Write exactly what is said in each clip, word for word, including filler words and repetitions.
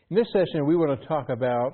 In this session, we want to talk about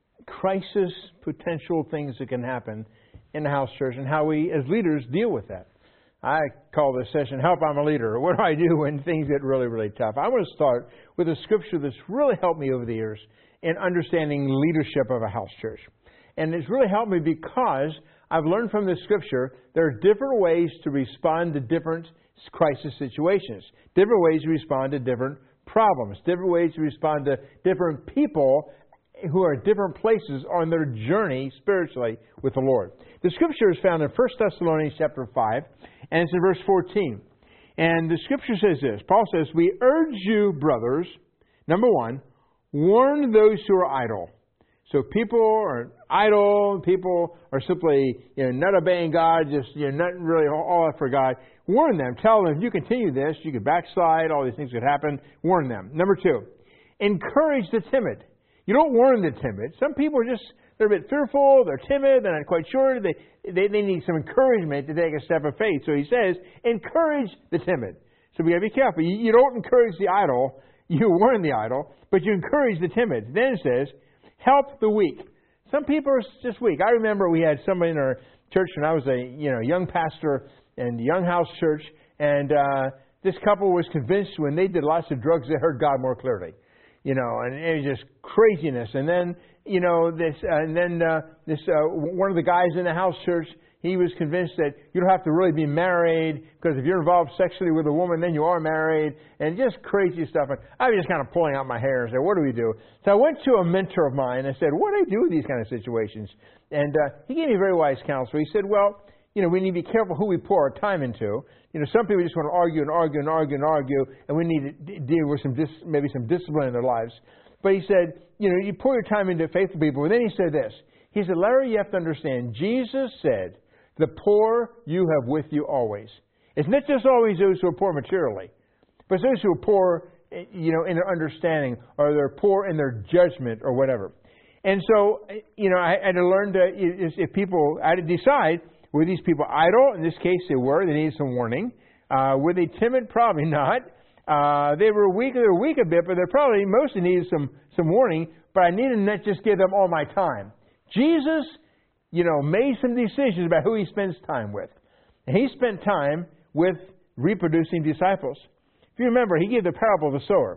crisis potential things that can happen in the house church and how we, as leaders, deal with that. I call this session, Help, I'm a Leader. What do I do when things get really, really tough? I want to start with a scripture that's really helped me over the years in understanding leadership of a house church. And it's really helped me because I've learned from this scripture there are different ways to respond to different crisis situations, different ways to respond to different problems, different ways to respond to different people who are at different places on their journey spiritually with the Lord. The scripture is found in First Thessalonians chapter five, and it's in verse fourteen. And the scripture says this. Paul says, we urge you, brothers, number one, warn those who are idle. So people are idle, people are simply, you know, not obeying God, just, you know, not really all out for God. Warn them. Tell them, if you continue this, you could backslide, all these things could happen. Warn them. Number two, encourage the timid. You don't warn the timid. Some people are just, they're a bit fearful, they're timid, they're not quite sure. They, they, they need some encouragement to take a step of faith. So he says, encourage the timid. So we got to be careful. You, you don't encourage the idle, you warn the idle, but you encourage the timid. Then it says, help the weak. Some people are just weak. I remember we had somebody in our church when I was a you know young pastor and young house church, and uh, this couple was convinced when they did lots of drugs they heard God more clearly, you know, and it was just craziness. And then you know this, uh, and then uh, this uh, one of the guys in the house church, he was convinced that you don't have to really be married because if you're involved sexually with a woman, then you are married, and just crazy stuff. And I was just kind of pulling out my hair and said, what do we do? So I went to a mentor of mine and I said, what do I do with these kind of situations? And uh, he gave me very wise counsel. He said, well, you know, we need to be careful who we pour our time into. You know, some people just want to argue and argue and argue and argue, and we need to d- deal with some dis- maybe some discipline in their lives. But he said, you know, you pour your time into faithful people. And then he said this. He said, Larry, you have to understand, Jesus said, the poor you have with you always. It's not just always those who are poor materially, but it's those who are poor, you know, in their understanding, or they're poor in their judgment, or whatever. And so, you know, I had to learn to, if people, I had to decide, were these people idle? In this case, they were. They needed some warning. Uh, were they timid? Probably not. Uh, they were weak. They were weak a bit, but they probably mostly needed some, some warning. But I needed to not just give them all my time. Jesus, you know, made some decisions about who he spends time with. And he spent time with reproducing disciples. If you remember, he gave the parable of the sower.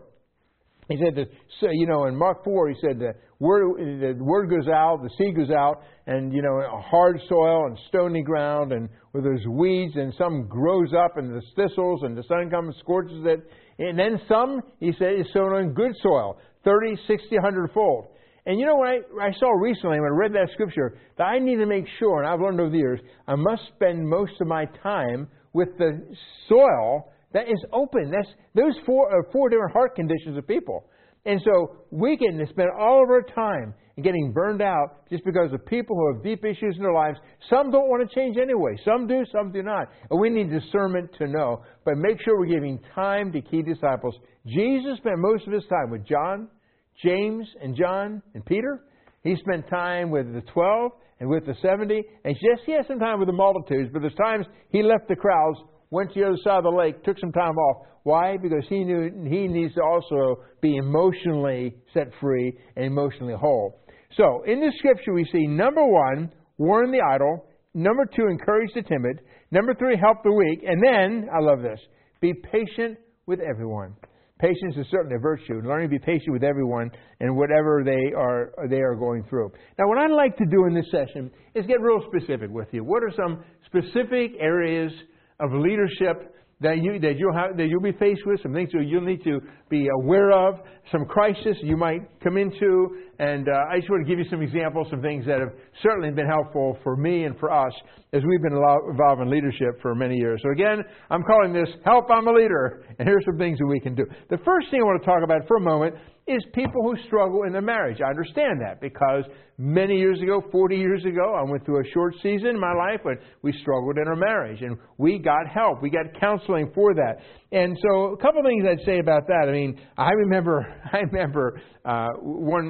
He said that, you know, in Mark four, he said the word, the word goes out, the seed goes out, and, you know, hard soil and stony ground, and where there's weeds, and some grows up, and there's thistles, and the sun comes and scorches it. And then some, he said, is sown on good soil, thirty, sixty, one hundred fold. And you know what I, I saw recently when I read that scripture, that I need to make sure, and I've learned over the years, I must spend most of my time with the soil that is open. That's those four are four different heart conditions of people. And so we can spend all of our time getting burned out just because of people who have deep issues in their lives. Some don't want to change anyway. Some do, some do not. And we need discernment to know. But make sure we're giving time to key disciples. Jesus spent most of his time with John, James, and John, and Peter. He spent time with the twelve and with the seventy. And yes, he had some time with the multitudes, but there's times he left the crowds, went to the other side of the lake, took some time off. Why? Because he knew he needs to also be emotionally set free and emotionally whole. So, in this scripture we see, number one, warn the idle. Number two, encourage the timid. Number three, help the weak. And then, I love this, be patient with everyone. Patience is certainly a virtue. Learning to be patient with everyone and whatever they are they are going through. Now, what I'd like to do in this session is get real specific with you. What are some specific areas of leadership that you that you'll have that you'll be faced with, some things that you'll need to be aware of, some crisis you might come into, and uh, I just want to give you some examples, some things that have certainly been helpful for me and for us as we've been involved in leadership for many years. So again, I'm calling this Help, I'm a Leader, and here's some things that we can do. The first thing I want to talk about for a moment is people who struggle in their marriage. I understand that because many years ago, forty years ago, I went through a short season in my life when we struggled in our marriage, and we got help. We got counseling for that. And so a couple of things I'd say about that. I mean, I remember I remember uh, one house fellowship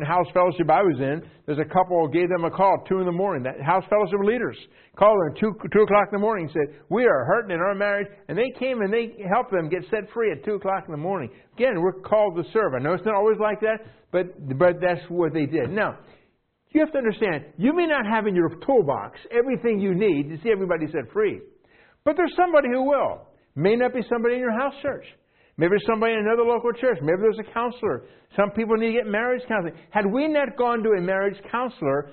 fellowship I was in, there's a couple gave them a call at two in the morning. That house fellowship leaders called them at two, two o'clock in the morning and said, we are hurting in our marriage. And they came and they helped them get set free at two o'clock in the morning. Again, we're called to serve. I know it's not always like that, but, but that's what they did. Now, you have to understand, you may not have in your toolbox everything you need to see everybody set free. But there's somebody who will. May not be somebody in your house church. Maybe there's somebody in another local church. Maybe there's a counselor. Some people need to get marriage counseling. Had we not gone to a marriage counselor,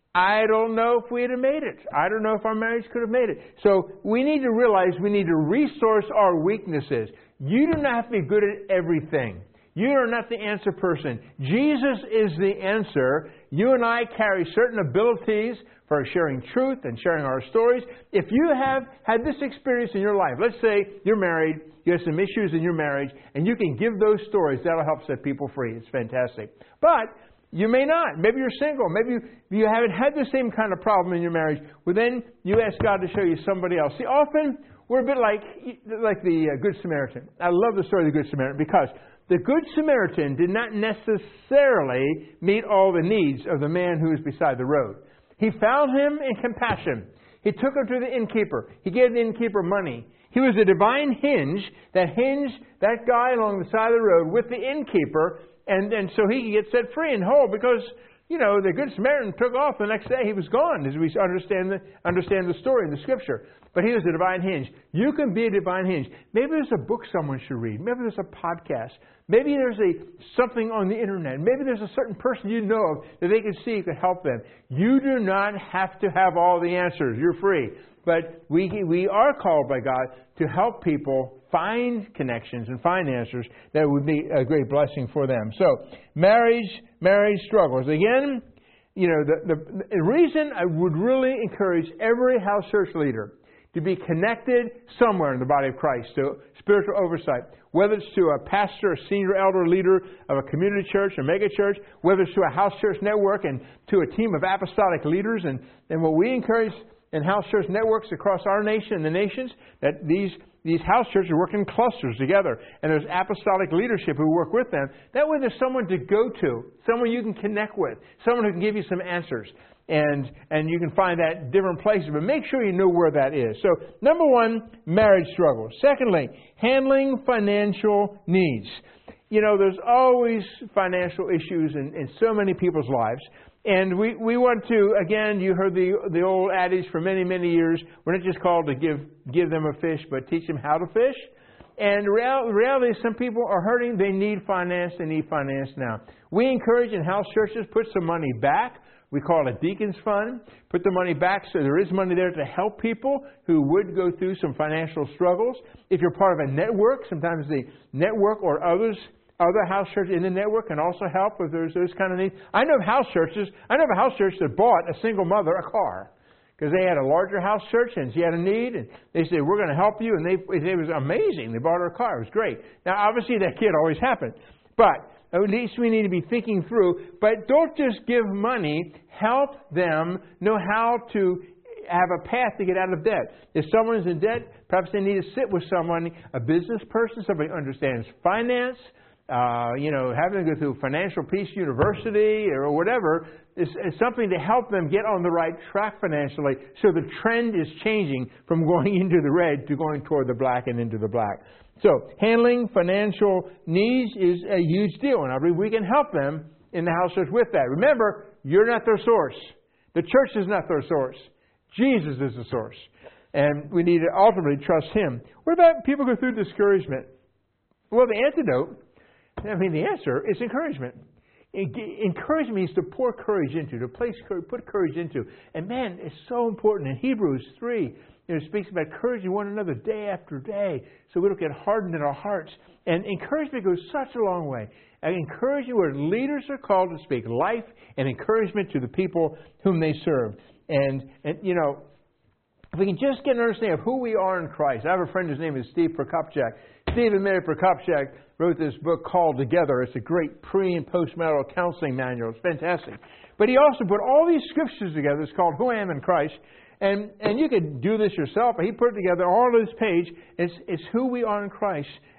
I don't know if we'd have made it. I don't know if our marriage could have made it. So we need to realize we need to resource our weaknesses. You do not have to be good at everything. You are not the answer person. Jesus is the answer. You and I carry certain abilities for sharing truth and sharing our stories. If you have had this experience in your life, let's say you're married, you have some issues in your marriage, and you can give those stories, that'll help set people free. It's fantastic. But you may not. Maybe you're single. Maybe you, you haven't had the same kind of problem in your marriage. Well, then you ask God to show you somebody else. See, often we're a bit like, like the uh, Good Samaritan. I love the story of the Good Samaritan because the Good Samaritan did not necessarily meet all the needs of the man who was beside the road. He found him in compassion. He took him to the innkeeper. He gave the innkeeper money. He was a divine hinge that hinged that guy along the side of the road with the innkeeper, and, and so he could get set free and whole because, you know, the Good Samaritan took off. The next day he was gone, as we understand the, understand the story in the Scripture. But he was a divine hinge. You can be a divine hinge. Maybe there's a book someone should read. Maybe there's a podcast. Maybe there's a something on the internet. Maybe there's a certain person you know of that they can see to help them. You do not have to have all the answers. You're free. But we we are called by God to help people find connections and find answers that would be a great blessing for them. So, marriage, marriage struggles. Again, you know, the, the, the reason I would really encourage every house church leader to be connected somewhere in the body of Christ to spiritual oversight, whether it's to a pastor, a senior elder leader of a community church or mega church, whether it's to a house church network and to a team of apostolic leaders. And, and what we encourage in house church networks across our nation and the nations, that these these house churches work in clusters together, and there's apostolic leadership who work with them. That way there's someone to go to, someone you can connect with, someone who can give you some answers. And and you can find that in different places, but make sure you know where that is. So, number one, marriage struggles. Secondly, handling financial needs. You know, there's always financial issues in, in so many people's lives. And we, we want to, again, you heard the the old adage for many, many years, we're not just called to give give them a fish, but teach them how to fish. And the real, reality is some people are hurting, they need finance, they need finance now. We encourage in house churches, put some money back. We call it a deacon's fund. Put the money back so there is money there to help people who would go through some financial struggles. If you're part of a network, sometimes the network or others Other house churches in the network can also help if there's those kind of needs. I know of house churches. I know of a house church that bought a single mother a car because they had a larger house church and she had a need, and they said, "We're going to help you." And they it was amazing. They bought her a car. It was great. Now, obviously, that can't always happen, but at least we need to be thinking through. But don't just give money. Help them know how to have a path to get out of debt. If someone is in debt, perhaps they need to sit with someone, a business person, somebody who understands finance. Uh, you know, having to go through Financial Peace University or whatever is, is something to help them get on the right track financially, so the trend is changing from going into the red to going toward the black and into the black. So handling financial needs is a huge deal, and I believe we can help them in the house church with that. Remember, you're not their source. The church is not their source. Jesus is the source, and we need to ultimately trust Him. What about people who go through discouragement? Well, the antidote, I mean, the answer is encouragement. Encouragement means to pour courage into, to place courage, put courage into. And man, it's so important. In Hebrews three, you know, it speaks about encouraging one another day after day so we don't get hardened in our hearts. And encouragement goes such a long way. And encouraging where leaders are called to speak life and encouragement to the people whom they serve. And, and you know, if we can just get an understanding of who we are in Christ. I have a friend whose name is Steve Prokopchak. Steve and Mary Prokopchak wrote this book called Together. It's a great pre- and post-marital counseling manual. It's fantastic. But he also put all these scriptures together. It's called Who I Am in Christ. And and you could do this yourself. But he put it together all on this page. It's, it's who we are in Christ.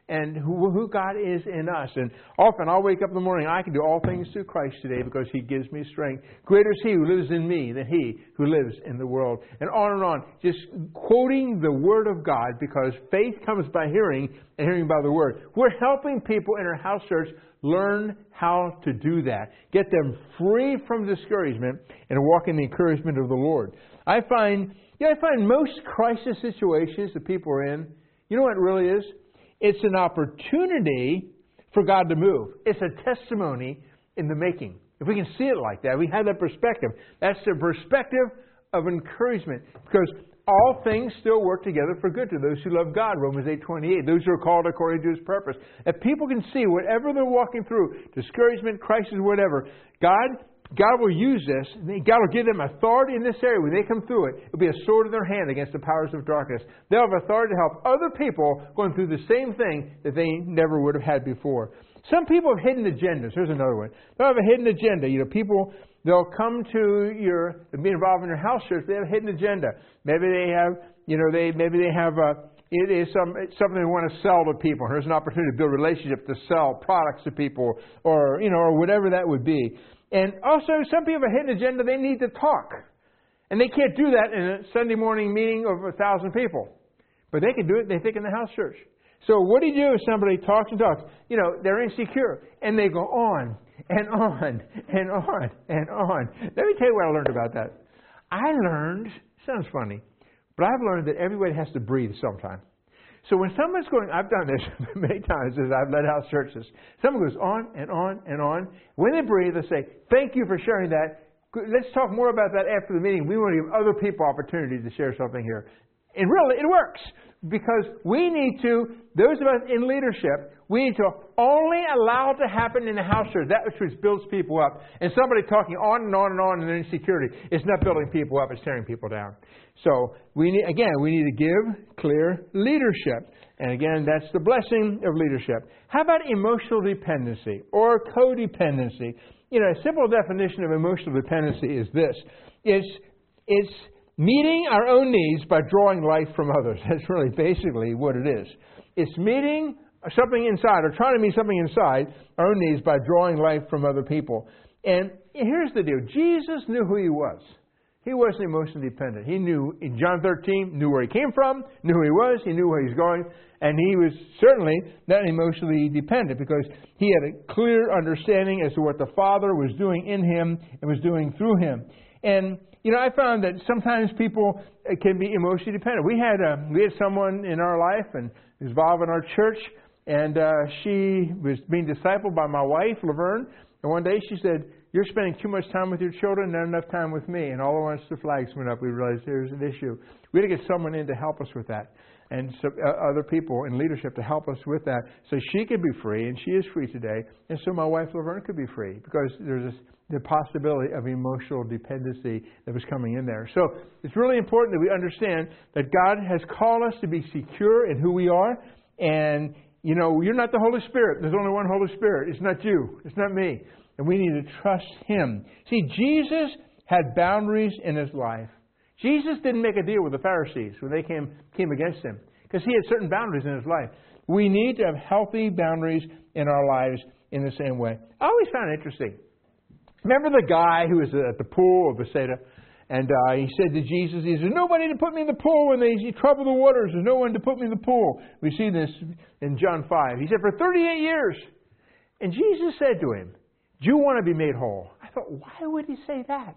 and who, who God is in us. And often I'll wake up in the morning, I can do all things through Christ today because He gives me strength. Greater is He who lives in me than he who lives in the world. And on and on, just quoting the Word of God, because faith comes by hearing and hearing by the Word. We're helping people in our house church learn how to do that. Get them free from discouragement and walk in the encouragement of the Lord. I find, yeah, I find most crisis situations that people are in, you know what it really is? It's an opportunity for God to move. It's a testimony in the making. If we can see it like that, we have that perspective. That's the perspective of encouragement. Because all things still work together for good to those who love God, Romans eight twenty-eight. Those who are called according to His purpose. If people can see whatever they're walking through, discouragement, crisis, whatever, God God will use this. God will give them authority in this area. When they come through it, it'll be a sword in their hand against the powers of darkness. They'll have authority to help other people going through the same thing that they never would have had before. Some people have hidden agendas. Here's another one. They'll have a hidden agenda. You know, people, they'll come to your, be involved in your house church. They have a hidden agenda. Maybe they have, you know, they maybe they have a, it is some, it's something they want to sell to people. Here's an opportunity to build a relationship to sell products to people, or, you know, or whatever that would be. And also, some people have a hidden agenda. They need to talk. And they can't do that in a Sunday morning meeting of a thousand people. But they can do it, they think, in the house church. So what do you do if somebody talks and talks? You know, they're insecure. And they go on and on and on and on. Let me tell you what I learned about that. I learned, sounds funny, but I've learned that everybody has to breathe sometime. So when someone's going, I've done this many times as I've led house churches. Someone goes on and on and on. When they breathe, they say, thank you for sharing that. Let's talk more about that after the meeting. We want to give other people opportunities to share something here. And really, it works. Because we need to, those of us in leadership, we need to only allow it to happen in the house church, that which builds people up. And somebody talking on and on and on in their insecurity, it's not building people up, it's tearing people down. So, we need, again, we need to give clear leadership. And again, that's the blessing of leadership. How about emotional dependency or codependency? You know, a simple definition of emotional dependency is this. It's, it's meeting our own needs by drawing life from others. That's really basically what it is. It's meeting something inside, or trying to meet something inside our own needs by drawing life from other people. And here's the deal. Jesus knew who He was. He wasn't emotionally dependent. He knew, in John thirteen, knew where He came from, knew who He was, He knew where He's going, and He was certainly not emotionally dependent because He had a clear understanding as to what the Father was doing in Him and was doing through Him. And you know, I found that sometimes people can be emotionally dependent. We had a, we had someone in our life and was involved in our church, and uh, she was being discipled by my wife, Laverne. And one day she said, "You're spending too much time with your children, not enough time with me." And all at once the flags went up. We realized there's an issue. We had to get someone in to help us with that, and so, uh, other people in leadership to help us with that, so she could be free, and she is free today. And so my wife, Laverne, could be free because there's this, the possibility of emotional dependency that was coming in there. So it's really important that we understand that God has called us to be secure in who we are. And, you know, you're not the Holy Spirit. There's only one Holy Spirit. It's not you. It's not me. And we need to trust Him. See, Jesus had boundaries in His life. Jesus didn't make a deal with the Pharisees when they came, came against Him because He had certain boundaries in His life. We need to have healthy boundaries in our lives in the same way. I always found it interesting. Remember the guy who was at the pool of Bethesda, and uh, he said to Jesus, he said, "Nobody to put me in the pool when they trouble the waters. There's no one to put me in the pool." We see this in John five. He said, "For thirty-eight years." And Jesus said to him, "Do you want to be made whole?" I thought, why would He say that?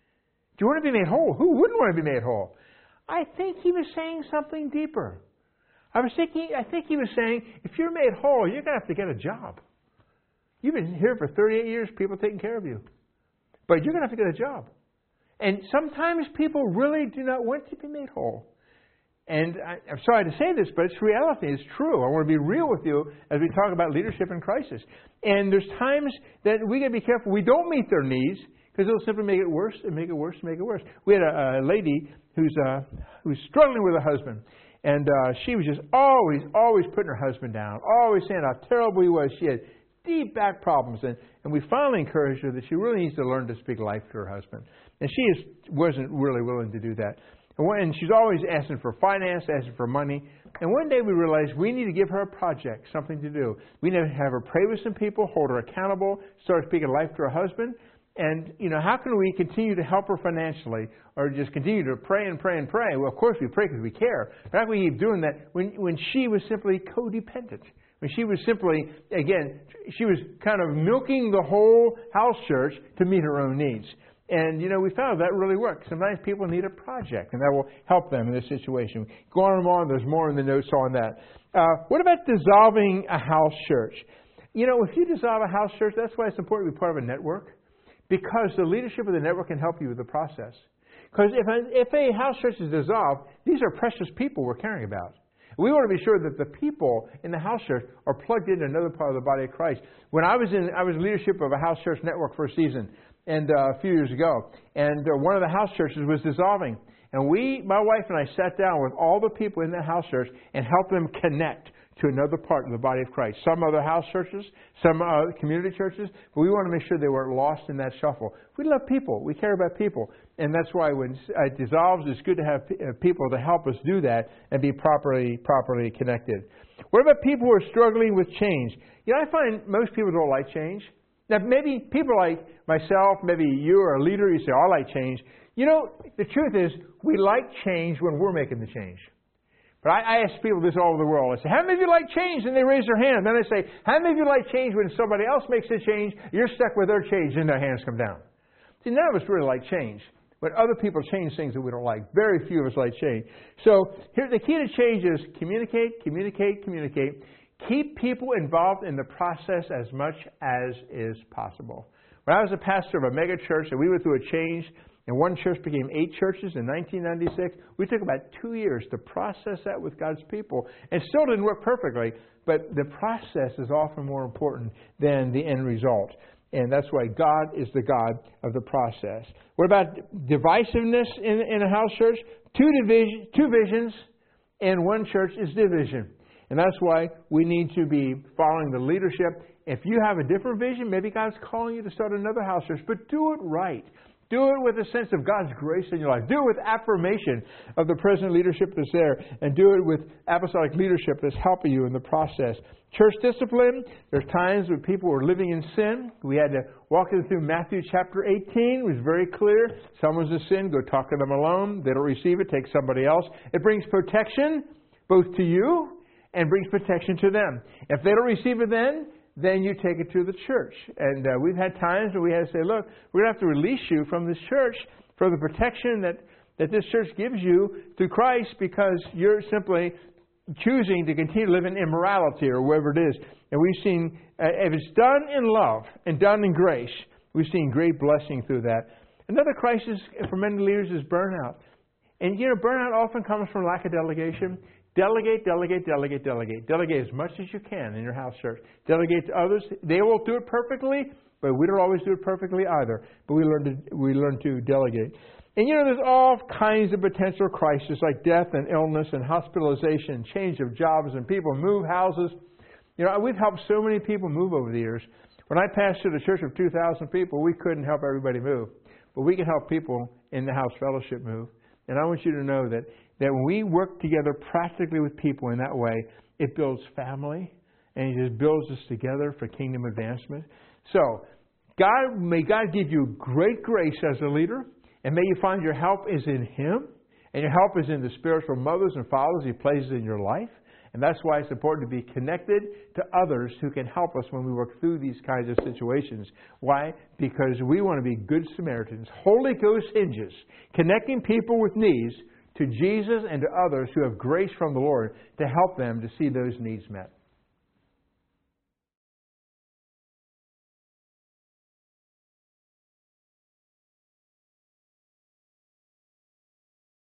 Do you want to be made whole? Who wouldn't want to be made whole? I think He was saying something deeper. I was thinking, I think He was saying, if you're made whole, you're going to have to get a job. You've been here for thirty-eight years, people taking care of you. But you're going to have to get a job. And sometimes people really do not want to be made whole. And I, I'm sorry to say this, but it's reality. It's true. I want to be real with you as we talk about leadership in crisis. And there's times that we got to be careful. We don't meet their needs because it'll simply make it worse and make it worse and make it worse. We had a, a lady who's uh, who's struggling with her husband. And uh, she was just always, always putting her husband down, always saying how terrible he was. She had deep back problems. And, and we finally encouraged her that she really needs to learn to speak life to her husband. And she is, wasn't really willing to do that. And, when, and she's always asking for finance, asking for money. And one day we realized we need to give her a project, something to do. We need to have her pray with some people, hold her accountable, start speaking life to her husband. And, you know, how can we continue to help her financially or just continue to pray and pray and pray? Well, of course we pray because we care. But how can we keep doing that when, when she was simply codependent? When she was simply, again, she was kind of milking the whole house church to meet her own needs. And, you know, we found that really works. Sometimes people need a project, and that will help them in this situation. Go on and on. There's more in the notes on that. Uh, what about dissolving a house church? You know, if you dissolve a house church, that's why it's important to be part of a network. Because the leadership of the network can help you with the process. Because if a, if a house church is dissolved, these are precious people we're caring about. We want to be sure that the people in the house church are plugged into another part of the body of Christ. When I was in, I was leadership of a house church network for a season, and uh, a few years ago, and uh, one of the house churches was dissolving, and we, my wife and I, sat down with all the people in that house church and helped them connect to another part of the body of Christ. Some other house churches, some uh, community churches, but we want to make sure they weren't lost in that shuffle. We love people. We care about people. And that's why when it dissolves, it's good to have p- uh, people to help us do that and be properly properly connected. What about people who are struggling with change? You know, I find most people don't like change. Now, maybe people like myself, maybe you are a leader, you say, oh, I like change. You know, the truth is, we like change when we're making the change. But I, I ask people this all over the world. I say, how many of you like change? And they raise their hand. Then I say, how many of you like change when somebody else makes a change, you're stuck with their change, and their hands come down? See, none of us really like change. But other people change things that we don't like. Very few of us like change. So here, the key to change is communicate, communicate, communicate. Keep people involved in the process as much as is possible. When I was a pastor of a mega church and we went through a change, and one church became eight churches in nineteen ninety-six. We took about two years to process that with God's people. And it still didn't work perfectly, but the process is often more important than the end result. And that's why God is the God of the process. What about divisiveness in, in a house church? Two, division, two visions and one church is division. And that's why we need to be following the leadership. If you have a different vision, maybe God's calling you to start another house church, but do it right. Do it with a sense of God's grace in your life. Do it with affirmation of the present leadership that's there. And do it with apostolic leadership that's helping you in the process. Church discipline. There's times when people were living in sin. We had to walk them through Matthew chapter eighteen. It was very clear. Someone's in sin, go talk to them alone. They don't receive it, take somebody else. It brings protection both to you and brings protection to them. If they don't receive it then, then you take it to the church. And uh, we've had times where we had to say, look, we're going to have to release you from this church for the protection that, that this church gives you through Christ because you're simply choosing to continue to live in immorality or wherever it is. And we've seen, uh, if it's done in love and done in grace, we've seen great blessing through that. Another crisis for many leaders is burnout. And, you know, burnout often comes from lack of delegation. Delegate, delegate, delegate, delegate. Delegate as much as you can in your house church. Delegate to others. They will do it perfectly, but we don't always do it perfectly either. But we learn to we learn to delegate. And you know, there's all kinds of potential crises like death and illness and hospitalization, change of jobs, and people move houses. You know, we've helped so many people move over the years. When I pastored a church of two thousand people, we couldn't help everybody move. But we can help people in the house fellowship move. And I want you to know that that when we work together practically with people in that way, it builds family and it just builds us together for kingdom advancement. So, God, may God give you great grace as a leader, and may you find your help is in Him, and your help is in the spiritual mothers and fathers He places in your life. And that's why it's important to be connected to others who can help us when we work through these kinds of situations. Why? Because we want to be good Samaritans, Holy Ghost hinges, connecting people with needs to Jesus and to others who have grace from the Lord to help them to see those needs met.